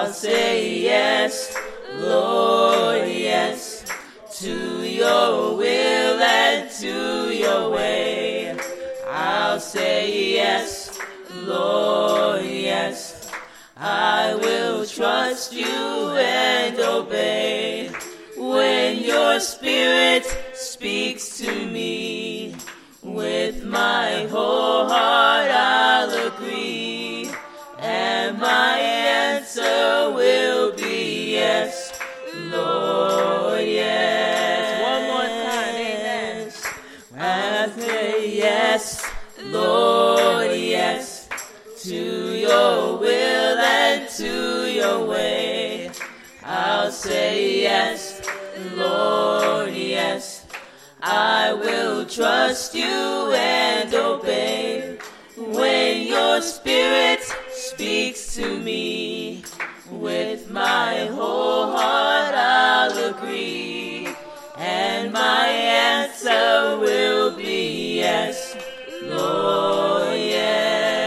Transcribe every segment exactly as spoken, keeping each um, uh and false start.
I'll say yes, Lord, yes, to your will and to your way. I'll say yes, Lord, yes, I will trust you and obey. When your spirit speaks to me, with my whole heart I'll agree, and my answer will be yes, Lord, yes. One more time, amen. I say yes, Lord, yes, to your will and to your way. I'll say yes, Lord, yes, I will trust you and obey. When your spirit speaks to me, with my whole heart I'll agree, and my answer will be yes, Lord, yes.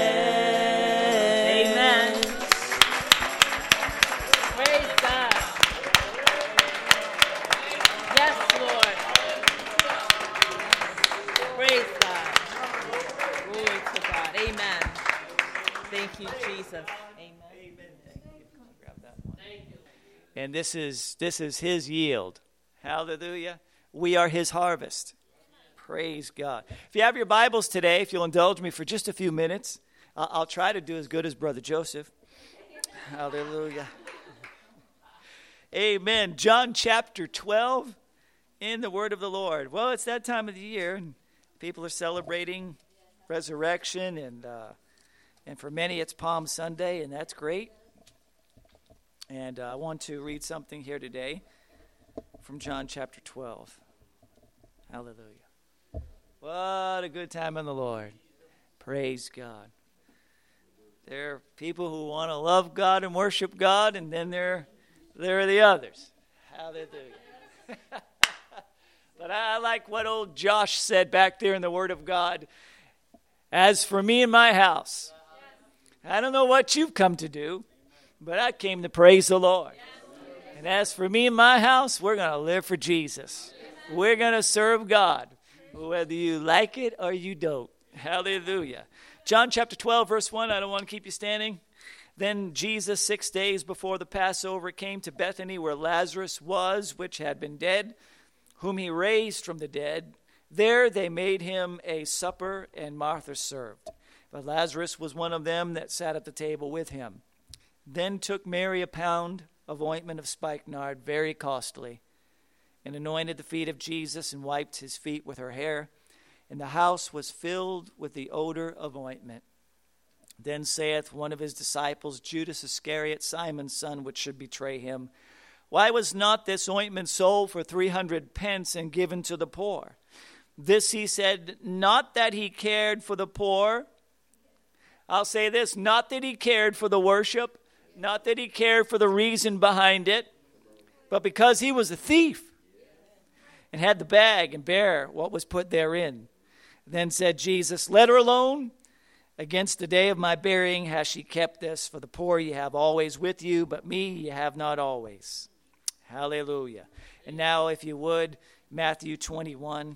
Amen. Praise God. Yes, Lord. Praise God. Glory to God. Amen. Thank you, Jesus. Amen. And this is this is his yield. Hallelujah. We are his harvest. Praise God. If you have your Bibles today, if you'll indulge me for just a few minutes, I'll, I'll try to do as good as Brother Joseph. Hallelujah. Amen. John chapter twelve in the word of the Lord. Well, it's that time of the year, and people are celebrating resurrection, and uh, and for many it's Palm Sunday, and that's great. And uh, I want to read something here today from John chapter twelve. Hallelujah. What a good time in the Lord. Praise God. There are people who want to love God and worship God, and then there, there are the others. Hallelujah. But I like what old Josh said back there in the Word of God. As for me and my house, I don't know what you've come to do, but I came to praise the Lord. And as for me and my house, we're going to live for Jesus. We're going to serve God, whether you like it or you don't. Hallelujah. John chapter twelve, verse one. I don't want to keep you standing. Then Jesus, six days before the Passover, came to Bethany where Lazarus was, which had been dead, whom he raised from the dead. There they made him a supper, and Martha served. But Lazarus was one of them that sat at the table with him. Then took Mary a pound of ointment of spikenard, very costly, and anointed the feet of Jesus and wiped his feet with her hair. And the house was filled with the odor of ointment. Then saith one of his disciples, Judas Iscariot, Simon's son, which should betray him, why was not this ointment sold for three hundred pence and given to the poor? This he said, not that he cared for the poor. I'll say this, not that he cared for the worship, not that he cared for the reason behind it, but because he was a thief and had the bag and bare what was put therein. Then said Jesus, let her alone. Against the day of my burying has she kept this. For the poor ye have always with you, but me ye have not always. Hallelujah. And now, if you would, Matthew twenty-one.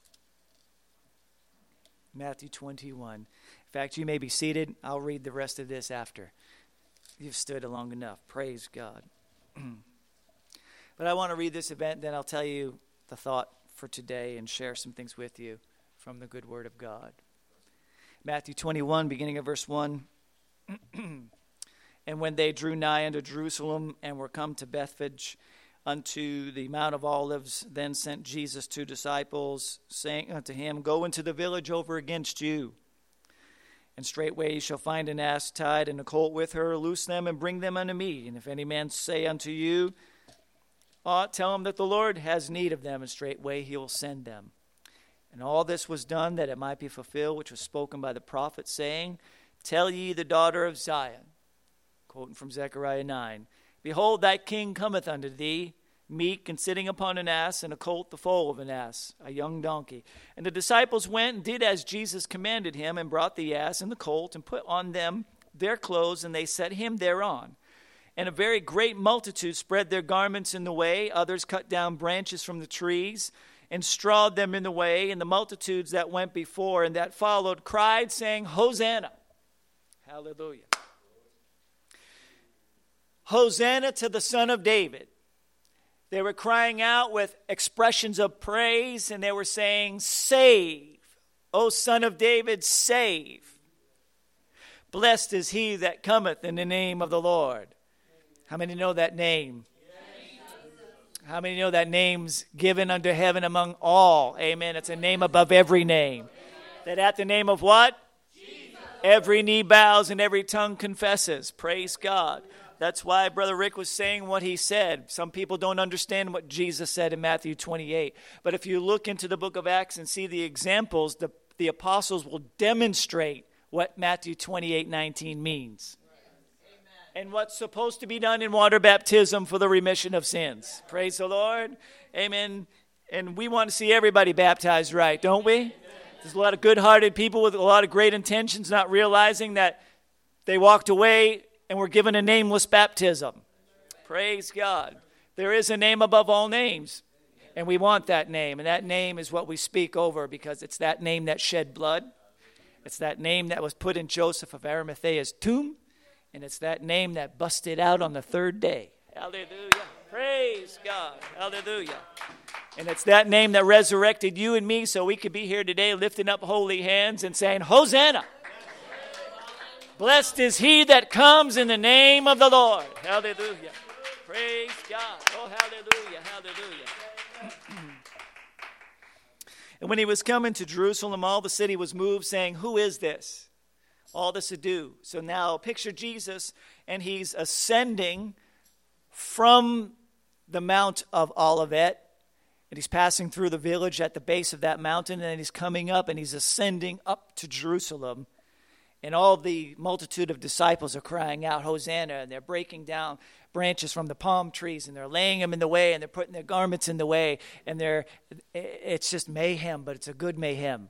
Matthew twenty-one. In fact, you may be seated. I'll read the rest of this after you've stood long enough. Praise God. But I want to read this event, then I'll tell you the thought for today and share some things with you from the good word of God. Matthew twenty-one, beginning of verse one. And when they drew nigh unto Jerusalem and were come to Bethphage unto the Mount of Olives, then sent Jesus two disciples, saying unto him, go into the village over against you. And straightway ye shall find an ass tied and a colt with her. Loose them and bring them unto me. And if any man say unto you, uh, tell him that the Lord has need of them, and straightway he will send them. And all this was done that it might be fulfilled, which was spoken by the prophet, saying, tell ye the daughter of Zion, quoting from Zechariah nine, behold, thy king cometh unto thee, meek and sitting upon an ass, and a colt the foal of an ass, a young donkey. And the disciples went and did as Jesus commanded him, and brought the ass and the colt, and put on them their clothes, and they set him thereon. And a very great multitude spread their garments in the way. Others cut down branches from the trees and strawed them in the way. And the multitudes that went before and that followed cried, saying, Hosanna. Hallelujah. Hosanna to the Son of David. They were crying out with expressions of praise, and they were saying, Save, O Son of David, save. Blessed is he that cometh in the name of the Lord. How many know that name? How many know that name's given unto heaven among all? Amen. It's a name above every name. That at the name of what? Jesus. Every knee bows and every tongue confesses. Praise God. That's why Brother Rick was saying what he said. Some people don't understand what Jesus said in Matthew twenty-eight. But if you look into the book of Acts and see the examples, the, the apostles will demonstrate what Matthew twenty-eight nineteen means. And what's supposed to be done in water baptism for the remission of sins. Praise the Lord. Amen. And we want to see everybody baptized right, don't we? There's a lot of good-hearted people with a lot of great intentions not realizing that they walked away and were given a nameless baptism. Praise God. There is a name above all names, and we want that name. And that name is what we speak over because it's that name that shed blood. It's that name that was put in Joseph of Arimathea's tomb. And it's that name that busted out on the third day. Hallelujah. Praise God. Hallelujah. And it's that name that resurrected you and me so we could be here today lifting up holy hands and saying, Hosanna. Blessed is he that comes in the name of the Lord. Hallelujah. Praise God. Oh, hallelujah. Hallelujah. And when he was coming to Jerusalem, all the city was moved, saying, Who is this? All this ado. So now picture Jesus, and he's ascending from the Mount of Olivet, and he's passing through the village at the base of that mountain, and then he's coming up, and he's ascending up to Jerusalem. And all the multitude of disciples are crying out, Hosanna, and they're breaking down branches from the palm trees, and they're laying them in the way, and they're putting their garments in the way, and they're it's just mayhem, but it's a good mayhem.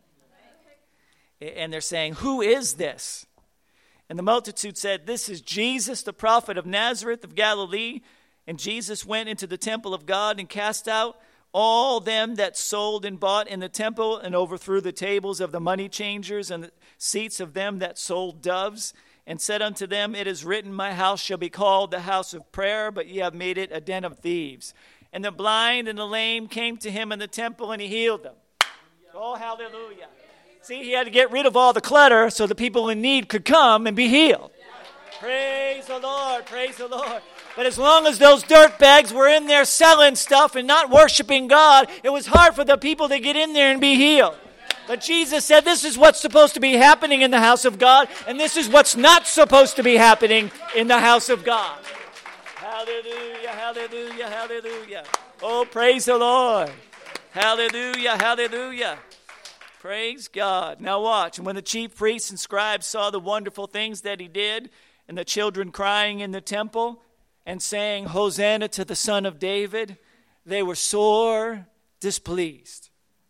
And they're saying, Who is this? And the multitude said, This is Jesus, the prophet of Nazareth of Galilee. And Jesus went into the temple of God and cast out all them that sold and bought in the temple, and overthrew the tables of the money changers and the seats of them that sold doves, and said unto them, It is written, My house shall be called the house of prayer, but ye have made it a den of thieves. And the blind and the lame came to him in the temple, and he healed them. Oh, hallelujah. See, he had to get rid of all the clutter so the people in need could come and be healed. Praise the Lord, praise the Lord. But as long as those dirtbags were in there selling stuff and not worshiping God, it was hard for the people to get in there and be healed. But Jesus said this is what's supposed to be happening in the house of God, and this is what's not supposed to be happening in the house of God. Hallelujah, hallelujah, hallelujah. Oh, praise the Lord. Hallelujah, hallelujah. Praise God. Now watch. And when the chief priests and scribes saw the wonderful things that he did, and the children crying in the temple and saying, Hosanna to the Son of David, they were sore displeased.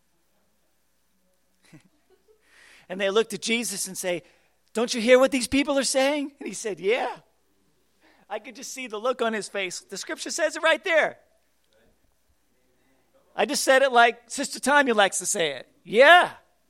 And they looked at Jesus and say, Don't you hear what these people are saying? And he said, Yeah. I could just see the look on his face. The scripture says it right there. I just said it like Sister Tanya likes to say it. Yeah.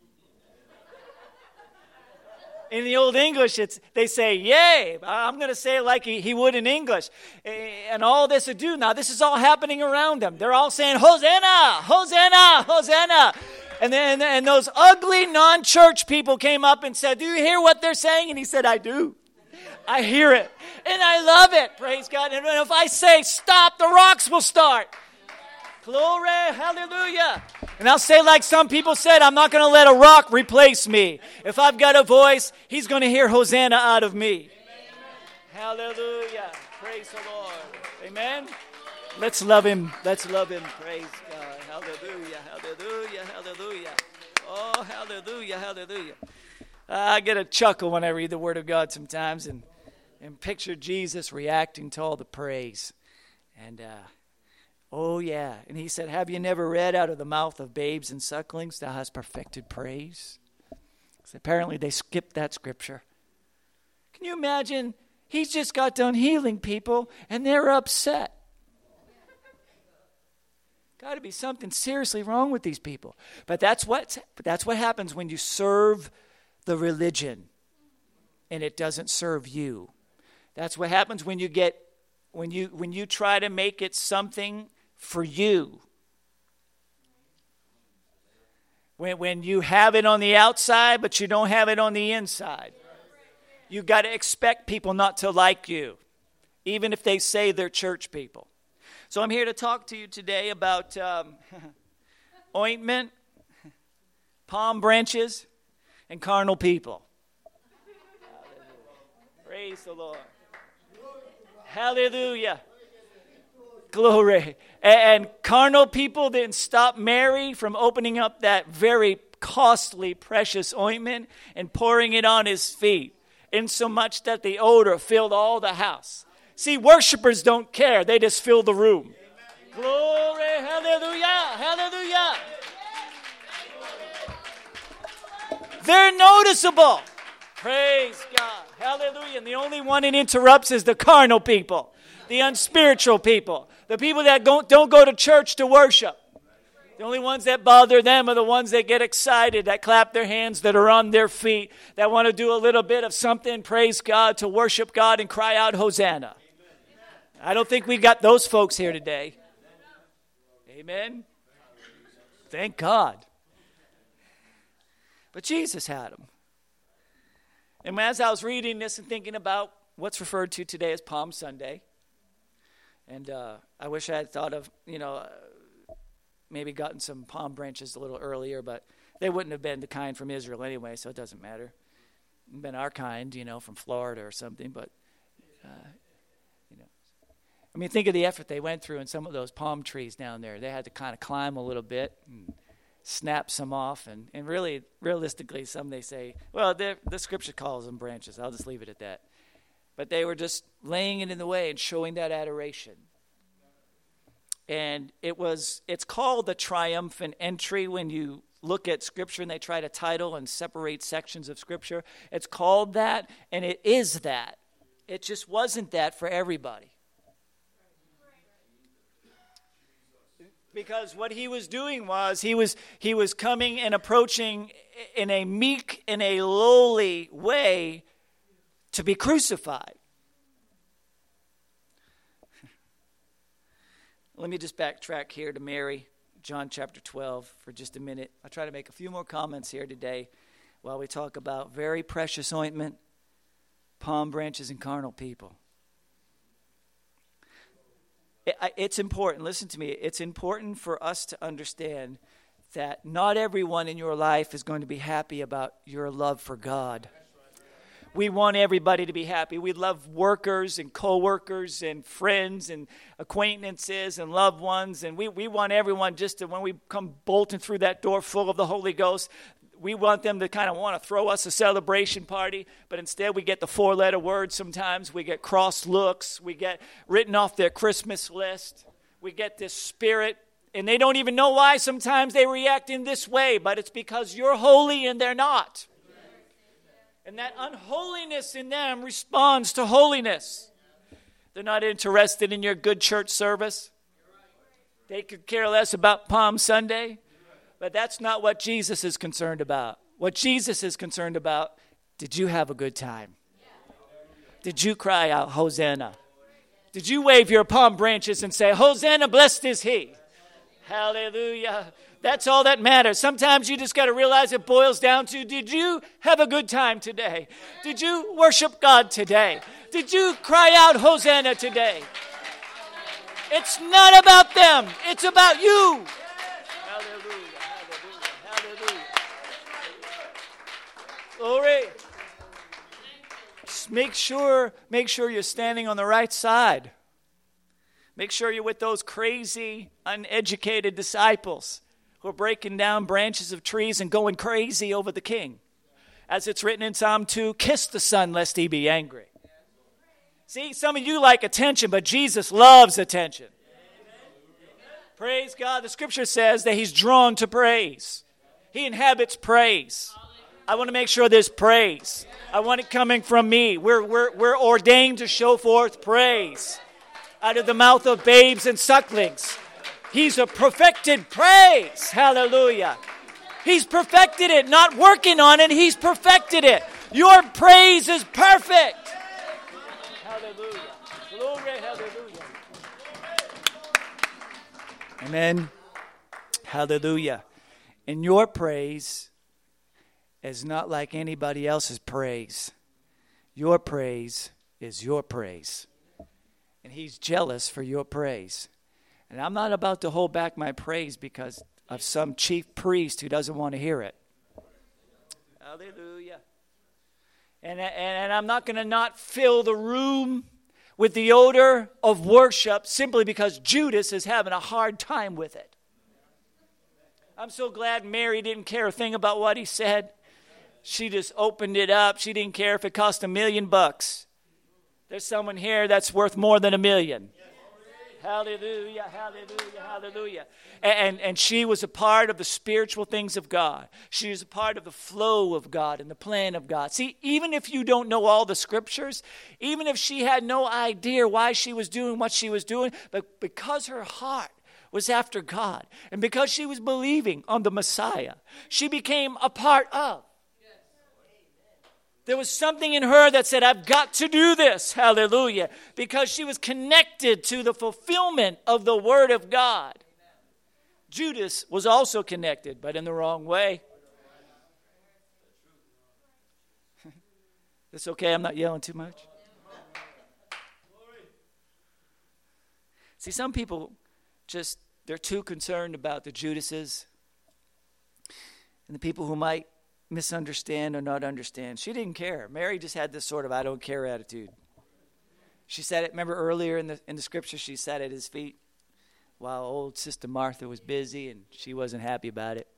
In the Old English, it's they say, yay. I'm going to say it like he, he would in English. And all this ado. Now, this is all happening around them. They're all saying, Hosanna, Hosanna, Hosanna. And then and those ugly non-church people came up and said, do you hear what they're saying? And he said, I do. I hear it. And I love it. Praise God. And if I say stop, the rocks will start. Glory, hallelujah. And I'll say like some people said, I'm not going to let a rock replace me. If I've got a voice, he's going to hear Hosanna out of me. Amen. Hallelujah. Praise the Lord. Amen. Let's love him. Let's love him. Praise God. Hallelujah. Hallelujah. Hallelujah. Oh, hallelujah. Hallelujah. Uh, I get a chuckle when I read the Word of God sometimes and, and picture Jesus reacting to all the praise. And, uh, oh, yeah. And he said, have you never read out of the mouth of babes and sucklings, thou hast perfected praise? So apparently they skipped that scripture. Can you imagine He's just got done healing people, and they're upset. Got to be something seriously wrong with these people. But that's what that's what happens when you serve the religion and it doesn't serve you. That's what happens when you get when you when you try to make it something for you. When when you have it on the outside but you don't have it on the inside. You got to expect people not to like you, even if they say they're church people. So I'm here to talk to you today about um, ointment, palm branches, and carnal people. Praise the Lord. Hallelujah. Glory. And carnal people didn't stop Mary from opening up that very costly, precious ointment and pouring it on his feet, insomuch that the odor filled all the house. See, worshipers don't care. They just fill the room. Glory, hallelujah, hallelujah. They're noticeable. Praise God, hallelujah. And the only one it interrupts is the carnal people, the unspiritual people, the people that don't, don't go to church to worship. The only ones that bother them are the ones that get excited, that clap their hands, that are on their feet, that want to do a little bit of something, praise God, to worship God and cry out, Hosanna. I don't think we got those folks here today. Amen. Thank God. But Jesus had them. And as I was reading this and thinking about what's referred to today as Palm Sunday, and uh, I wish I had thought of, you know, uh, maybe gotten some palm branches a little earlier, but they wouldn't have been the kind from Israel anyway, so it doesn't matter. It'd been our kind, you know, from Florida or something, but... Uh, I mean, think of the effort they went through in some of those palm trees down there. They had to kind of climb a little bit and snap some off. And, and really, realistically, some they say, well, the scripture calls them branches. I'll just leave it at that. But they were just laying it in the way and showing that adoration. And it was, it's called the triumphant entry when you look at scripture and they try to title and separate sections of scripture. It's called that, and it is that. It just wasn't that for everybody. Because what he was doing was he was he was coming and approaching in a meek, in a lowly way to be crucified. Let me just backtrack here to Mary, John chapter twelve for just a minute. I'll try to make a few more comments here today while we talk about very precious ointment, palm branches, and carnal people. It's important, listen to me, it's important for us to understand that not everyone in your life is going to be happy about your love for God. We want everybody to be happy. We love workers and co-workers and friends and acquaintances and loved ones. And we, we want everyone just to, when we come bolting through that door full of the Holy Ghost, we want them to kind of want to throw us a celebration party, but instead we get the four-letter word sometimes. We get cross looks. We get written off their Christmas list. We get this spirit, and they don't even know why sometimes they react in this way, but it's because you're holy and they're not. And that unholiness in them responds to holiness. They're not interested in your good church service. They could care less about Palm Sunday. But that's not what Jesus is concerned about. What Jesus is concerned about, did you have a good time? Did you cry out, Hosanna? Did you wave your palm branches and say, Hosanna, blessed is he? Hallelujah. That's all that matters. Sometimes you just got to realize it boils down to, did you have a good time today? Did you worship God today? Did you cry out, Hosanna today? It's not about them. It's about you. Hallelujah. Glory. Just make sure, make sure you're standing on the right side. Make sure you're with those crazy, uneducated disciples who are breaking down branches of trees and going crazy over the king. As it's written in Psalm two, kiss the Son lest he be angry. See, some of you like attention, but Jesus loves attention. Praise God. The scripture says that he's drawn to praise. He inhabits praise. I want to make sure there's praise. I want it coming from me. We're, we're, we're ordained to show forth praise out of the mouth of babes and sucklings. He's a perfected praise. Hallelujah. He's perfected it, not working on it. He's perfected it. Your praise is perfect. Hallelujah. Glory, hallelujah. Amen. Hallelujah. And your praise is not like anybody else's praise. Your praise is your praise. And he's jealous for your praise. And I'm not about to hold back my praise because of some chief priest who doesn't want to hear it. Hallelujah. And, and, and I'm not going to not fill the room with the odor of worship simply because Judas is having a hard time with it. I'm so glad Mary didn't care a thing about what he said. She just opened it up. She didn't care if it cost a million bucks. There's someone here that's worth more than a million. Hallelujah, hallelujah, hallelujah. And, and she was a part of the spiritual things of God. She was a part of the flow of God and the plan of God. See, even if you don't know all the scriptures, even if she had no idea why she was doing what she was doing, but because her heart was after God, and because she was believing on the Messiah, she became a part of. There was something in her that said, I've got to do this, hallelujah, because she was connected to the fulfillment of the Word of God. Judas was also connected, but in the wrong way. It's okay, I'm not yelling too much. See, some people just, they're too concerned about the Judases and the people who might misunderstand or not understand. She didn't care. Mary just had this sort of I don't care attitude. She said it, remember earlier in the in the scripture, she sat at his feet while old Sister Martha was busy and she wasn't happy about it.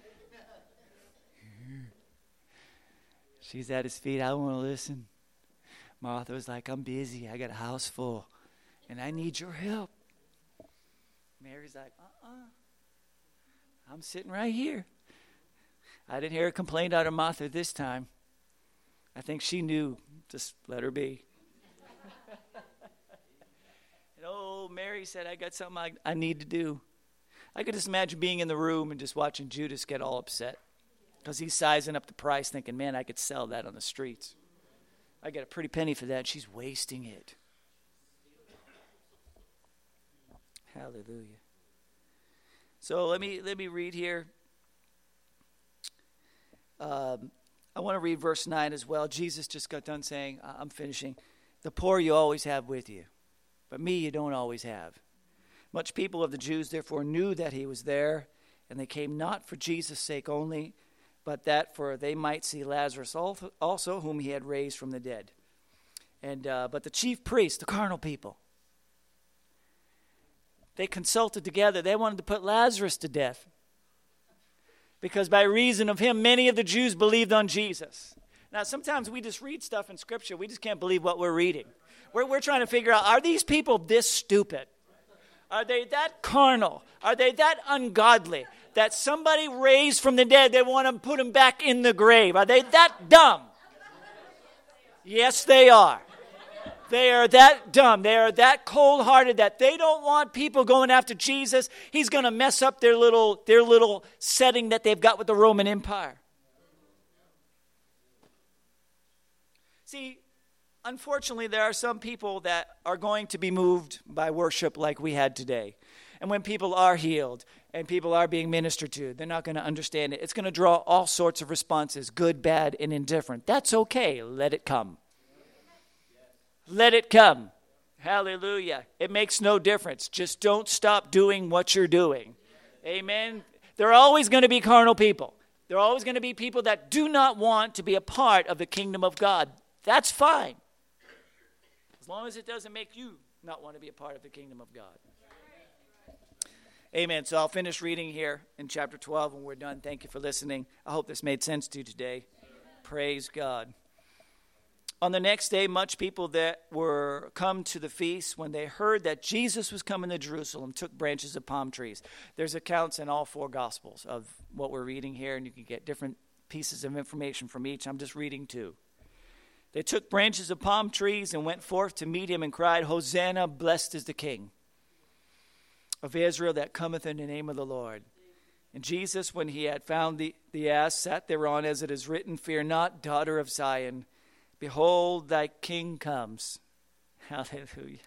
She's at his feet, I don't want to listen. Martha was like, I'm busy, I got a house full, and I need your help. Mary's like, uh-uh, I'm sitting right here. I didn't hear a complaint out of Martha this time. I think she knew, just let her be. And oh, Mary said, I got something I, I need to do. I could just imagine being in the room and just watching Judas get all upset because he's sizing up the price thinking, man, I could sell that on the streets. I get a pretty penny for that. She's wasting it. Hallelujah. So let me let me read here. Um, I want to read verse nine as well. Jesus just got done saying, I'm finishing. The poor you always have with you, but me you don't always have. Much people of the Jews therefore knew that he was there, and they came not for Jesus' sake only, but that for they might see Lazarus also, whom he had raised from the dead. And uh, but the chief priests, the carnal people, they consulted together. They wanted to put Lazarus to death, because by reason of him, many of the Jews believed on Jesus. Now, sometimes we just read stuff in Scripture. We just can't believe what we're reading. We're, we're trying to figure out, are these people this stupid? Are they that carnal? Are they that ungodly that somebody raised from the dead, they want to put him back in the grave? Are they that dumb? Yes, they are. They are that dumb. They are that cold-hearted that they don't want people going after Jesus. He's going to mess up their little, their little setting that they've got with the Roman Empire. See, unfortunately, there are some people that are going to be moved by worship like we had today. And when people are healed and people are being ministered to, they're not going to understand it. It's going to draw all sorts of responses, good, bad, and indifferent. That's okay. Let it come. Let it come. Hallelujah. It makes no difference. Just don't stop doing what you're doing. Amen. There are always going to be carnal people. There are always going to be people that do not want to be a part of the kingdom of God. That's fine. As long as it doesn't make you not want to be a part of the kingdom of God. Amen. So I'll finish reading here in chapter twelve when we're done. Thank you for listening. I hope this made sense to you today. Praise God. On the next day, much people that were come to the feast, when they heard that Jesus was coming to Jerusalem, took branches of palm trees. There's accounts in all four Gospels of what we're reading here, and you can get different pieces of information from each. I'm just reading two. They took branches of palm trees and went forth to meet him and cried, Hosanna, blessed is the King of Israel that cometh in the name of the Lord. And Jesus, when he had found the, the ass, sat thereon, as it is written, Fear not, daughter of Zion. Behold, thy King comes. Hallelujah.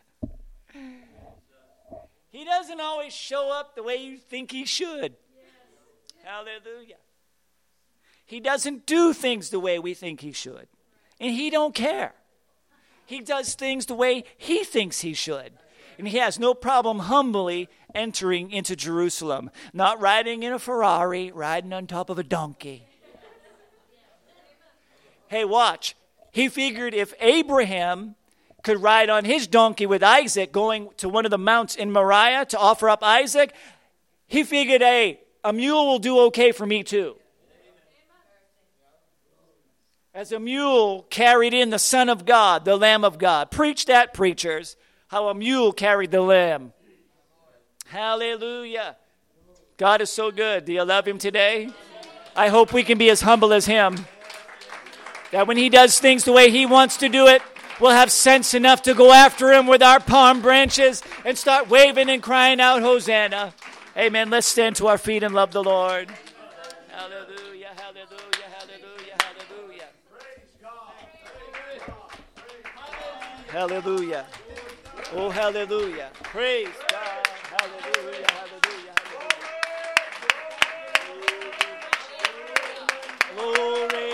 He doesn't always show up the way you think he should. Hallelujah. He doesn't do things the way we think he should. And he don't care. He does things the way he thinks he should. And he has no problem humbly entering into Jerusalem. Not riding in a Ferrari, riding on top of a donkey. Hey, watch. He figured if Abraham could ride on his donkey with Isaac going to one of the mounts in Moriah to offer up Isaac, he figured, hey, a mule will do okay for me too. As a mule carried in the Son of God, the Lamb of God. Preach that, preachers, how a mule carried the Lamb. Hallelujah. God is so good. Do you love him today? I hope we can be as humble as him. That when he does things the way he wants to do it, we'll have sense enough to go after him with our palm branches and start waving and crying out, Hosanna. Amen. Let's stand to our feet and love the Lord. Hallelujah, hallelujah, hallelujah, hallelujah. Hallelujah. Oh, hallelujah. Praise God. Hallelujah, hallelujah, hallelujah. Glory.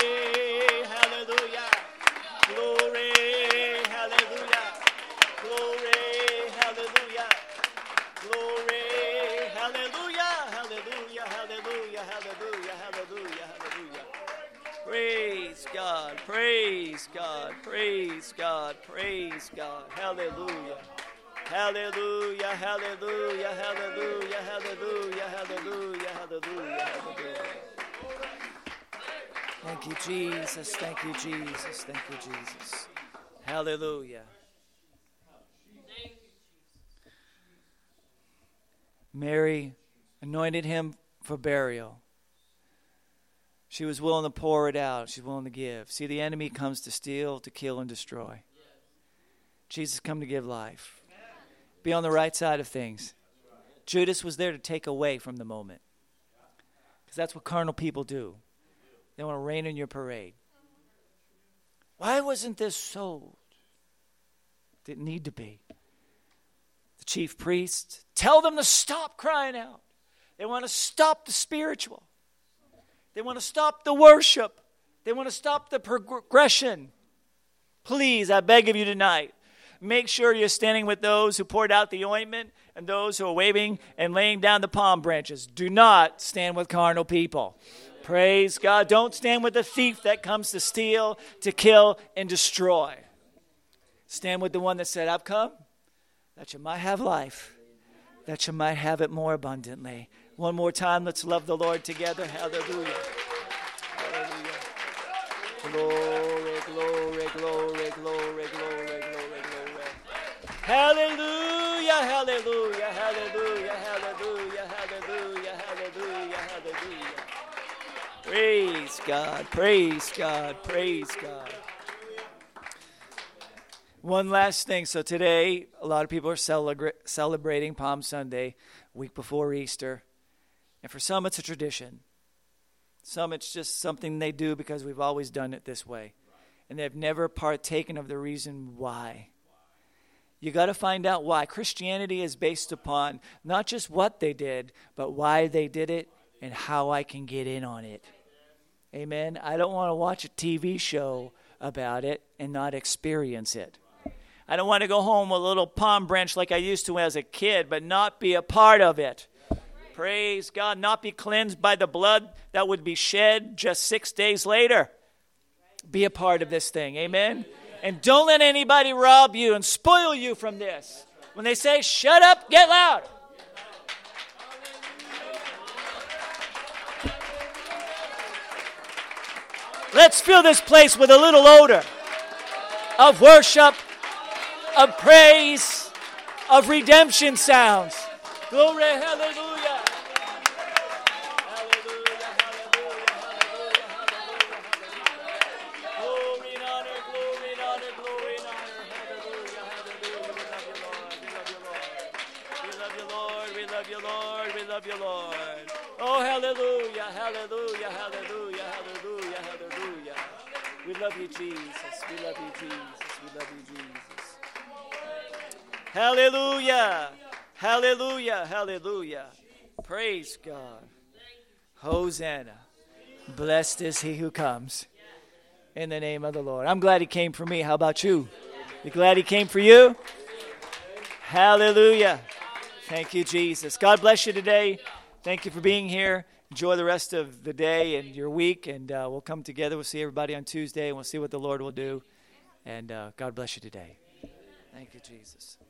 Praise God, praise God, praise God, praise God. Hallelujah. Hallelujah, hallelujah, hallelujah, hallelujah, hallelujah, hallelujah, hallelujah. Thank you, Jesus. Thank you, Jesus. Thank you, Jesus. Hallelujah. Mary anointed him for burial. She was willing to pour it out. She's willing to give. See, the enemy comes to steal, to kill, and destroy. Jesus come to give life. Be on the right side of things. Judas was there to take away from the moment. Because that's what carnal people do. They want to rain in your parade. Why wasn't this sold? Didn't need to be. The chief priests, tell them to stop crying out. They want to stop the spiritual. They want to stop the worship. They want to stop the progression. Please, I beg of you tonight, make sure you're standing with those who poured out the ointment and those who are waving and laying down the palm branches. Do not stand with carnal people. Praise God. Don't stand with the thief that comes to steal, to kill, and destroy. Stand with the one that said, I've come that you might have life, that you might have it more abundantly. One more time, let's love the Lord together. Hallelujah. Hallelujah. Glory, glory, glory, glory, glory, glory, glory. Hallelujah, hallelujah, hallelujah, hallelujah, hallelujah, hallelujah, hallelujah. Praise God, praise God, praise God. One last thing. So today, a lot of people are celebra- celebrating Palm Sunday, week before Easter. And for some, it's a tradition. Some, it's just something they do because we've always done it this way. And they've never partaken of the reason why. You got to find out why. Christianity is based upon not just what they did, but why they did it and how I can get in on it. Amen. I don't want to watch a T V show about it and not experience it. I don't want to go home with a little palm branch like I used to as a kid, but not be a part of it. Praise God. Not be cleansed by the blood that would be shed just six days later. Be a part of this thing. Amen. And don't let anybody rob you and spoil you from this. When they say, shut up, get loud. Let's fill this place with a little odor of worship, of praise, of redemption sounds. Glory, hallelujah. Hallelujah, hallelujah, hallelujah, love you, Lord. We love you, Lord. Oh, hallelujah, hallelujah, hallelujah, hallelujah, hallelujah. We love you, Jesus. We love you, Jesus. We love you, Jesus. Hallelujah, hallelujah, hallelujah. Praise God. Hosanna. Blessed is he who comes in the name of the Lord. I'm glad he came for me. How about you? You glad he came for you? Hallelujah. Thank you, Jesus. God bless you today. Thank you for being here. Enjoy the rest of the day and your week, and uh, we'll come together. We'll see everybody on Tuesday, and we'll see what the Lord will do. And uh, God bless you today. Thank you, Jesus.